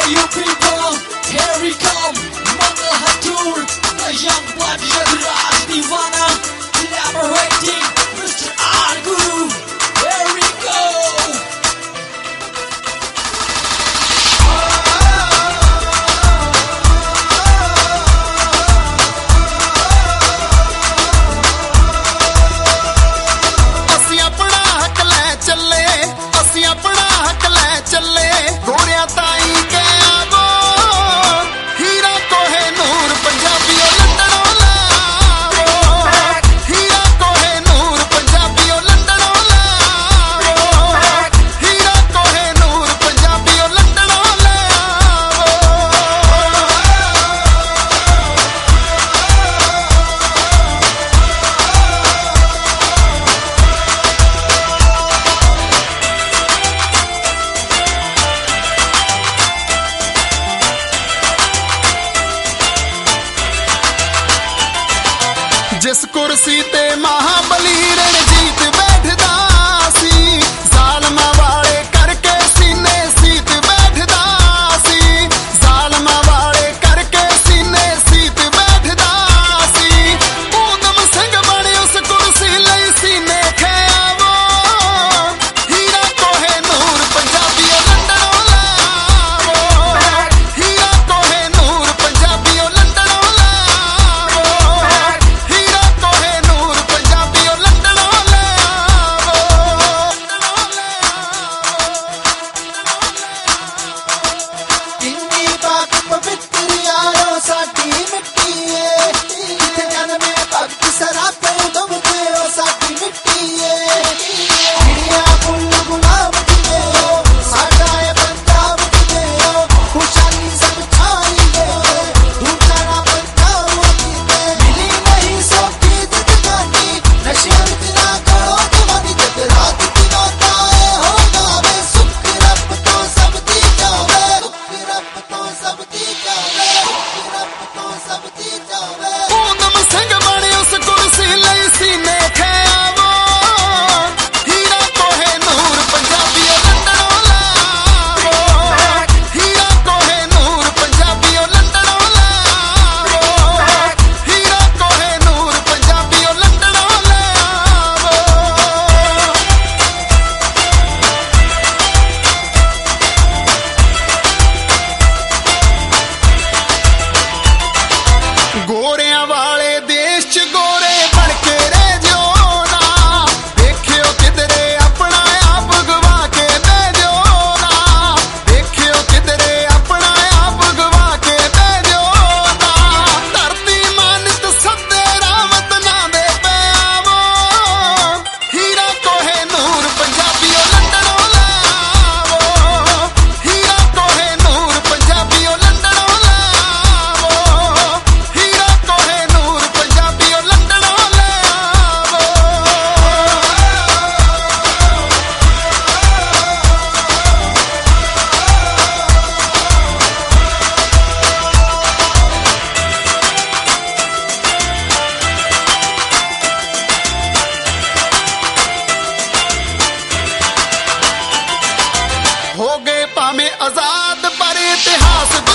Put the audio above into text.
you people, here we come, Mangal Hatur, the young blood Yagraj Divana, collaborating Mr. R Guru. Here we go. ਅਸੀਂ ਆਪਣਾ ਹੱਕ ਲੈ ਚੱਲੇ, ਅਸੀਂ ਆਪਣਾ ਹੱਕ ਲੈ ਚੱਲੇ, ਗੋਰਿਆਂ ਤਾਈਂ ਕੇ ਆਵੋ, ਹੀਰਾ ਕੋਹੇ ਨੂਰ ਪੰਜਾਬੀਓ ਲੰਡਨੋਂ ਲਾਵੋ, ਹੀਰਾ ਕੋਹੇ ਨੂਰ ਪੰਜਾਬੀਓ ਲੰਡਨੋਂ ਲਾਵੋ, ਹੀਰਾ ਕੋਹੇ ਨੂਰ ਪੰਜਾਬੀਓ ਲੰਡਨੋਂ ਲਾਵੋ। ਜਿਸ ਕੁਰਸੀ ਤੇ ਮਹਾਬਲੀ ਰਣਜੀਤ ਬੈਠਦਾ ਸੀ, ਜ਼ਾਲਮਾਂ ਵਾਲੇ ਕਰਕੇ ਸੀਨੇ ਸੀਤ ਬੈਠਦਾ ਸੀ, ਜ਼ਾਲਮਾਂ ਵਾਲੇ ਕਰਕੇ ਸੀਨੇ ਸੀਤ ਬੈਠਦਾ ਸੀ। ਊਧਮ ਸਿੰਘ ਬਣੇ ਉਸ ਕੁਰਸੀ ਲਈ ਸੀਨੇ ਖਿਆਵੋ, ਹੀਰਾ ਕੋਹੇ ਨੂਰ ਪੰਜਾਬੀਓ ਲੰਡਨੋਂ ਲਾਵੋ, ਹੀਰਾ ਕੋਹੇ ਨੂਰ ਪੰਜਾਬੀਓ ਲੰਡਨੋਂ ਲਾਵੋ, ਹੀਰਾ ਕੋਹੇ ਨੂਰ ਪੰਜਾਬੀਓ ਲੰਡਨੋਂ ਲਾਵੋ। ਕਿੰਨੀ ਪਾਕ ਪਵਿੱਤਰ ਯਾਰੋ ਸਾਡੀ ਮਿੱਟੀ ਏ, ਜਿੱਥੇ ਜਨਮੇ ਭਗਤ ਸਰਾਪੇ ਦਮਦੇ ਹੋ ਸਾਡੀ ਮਿੱਟੀ ਏ। ਚਿੜੀਆਂ ਫੁੱਲ ਗੁਲਾਬ ਜਿਵੇਂ ਹੋ ਸਾਡਾ ਇਹ ਪੰਜਾਬ ਜਿਵੇਂ ਹੋ, ਖੁਸ਼ਹਾਲੀ ਸਭ ਛਾਈ ਏ, ਦੂਜਾ ਪੰਜਾਬ ਜਿਵੇਂ ਮਿਲੀ ਨਹੀਂ ਸੋਖੀ ਜ਼ਿੰਦਗਾਨੀ, ਨਸ਼ਿਆਂ ਵਿੱਚ ਨਾ ਕਰੋ ਜਵਾਨੀ, ਜਦ ਰਾਤ ਦੀ ਨੋਤਾਏ ਹੋ ਜਾਵੇ, ਸੁੱਖ ਰੱਬ ਤੋਂ ਸਭ ਦੀ ਜਾਵੇ, ਸੁੱਖ ਰੱਬ ਤੋਂ ਸਭ ਦੀ ਜਾਵੇ, ਸੁੱਖ ਰੱਬ ਤੋਂ ਸਭ ਦੀ ਜਾਵੇ। ਊਧਮ ਸਿੰਘ ਬਣੇ ਉਸ ਕੁਰਸੀ ਲਈ ਸੀਨੇ ਖਿਆਵੋ, ਹੀਰਾ ਕੋਹੇ ਨੂਰ ਪੰਜਾਬੀਓ ਲੰਡਨੋਂ ਲਾਵੋ, ਹੀਰਾ ਕੋਹੇ ਨੂਰ ਪੰਜਾਬੀਓ ਲੰਡਨੋਂ ਲਾਵੋ, ਹੀਰਾ ਕੋਹੇ ਨੂਰ ਪੰਜਾਬੀਓ ਲੰਡਨੋਂ ਲਾਵੋ। ਗੋਰਿਆਂ ਵਾਲੇ ਦੇਸ਼ 'ਚ ਗੋਰੇ ਬਣ ਕੇ ਰਹਿ ਜਿਓ ਨਾ, ਦੇਖਿਓ ਕਿਧਰੇ ਆਪਣਾ ਆਪ ਗਵਾ ਕੇ ਬਹਿ ਜਿਓ ਨਾ, ਦੇਖਿਓ ਕਿਧਰੇ ਆਪਣਾ ਆਪ ਗਵਾ ਕੇ ਬਹਿ ਜਿਓ ਨਾ। ਧਰਤੀ ਮਾਨਤ ਸੱਦੇ ਰਾਵਤ ਨਾ ਦੇ ਪਿਆਵੋ, ਹੀਰਾ ਕੋਹੇ ਨੂਰ ਪੰਜਾਬੀਓ ਲੰਡਨੋਂ ਲਾਵੋ, ਹੀਰਾ ਕੋਹੇ ਨੂਰ ਪੰਜਾਬੀਓ ਲੰਡਨੋਂ ਲਾਵੋ, ਹੀਰਾ ਕੋਹੇ ਨੂਰ ਪੰਜਾਬੀਓ ਲੰਡਨੋਂ ਲਾਵੋ। ਹੋ ਗਏ ਭਾਵੇਂ ਆਜ਼ਾਦ ਪਰ ਇਤਿਹਾਸ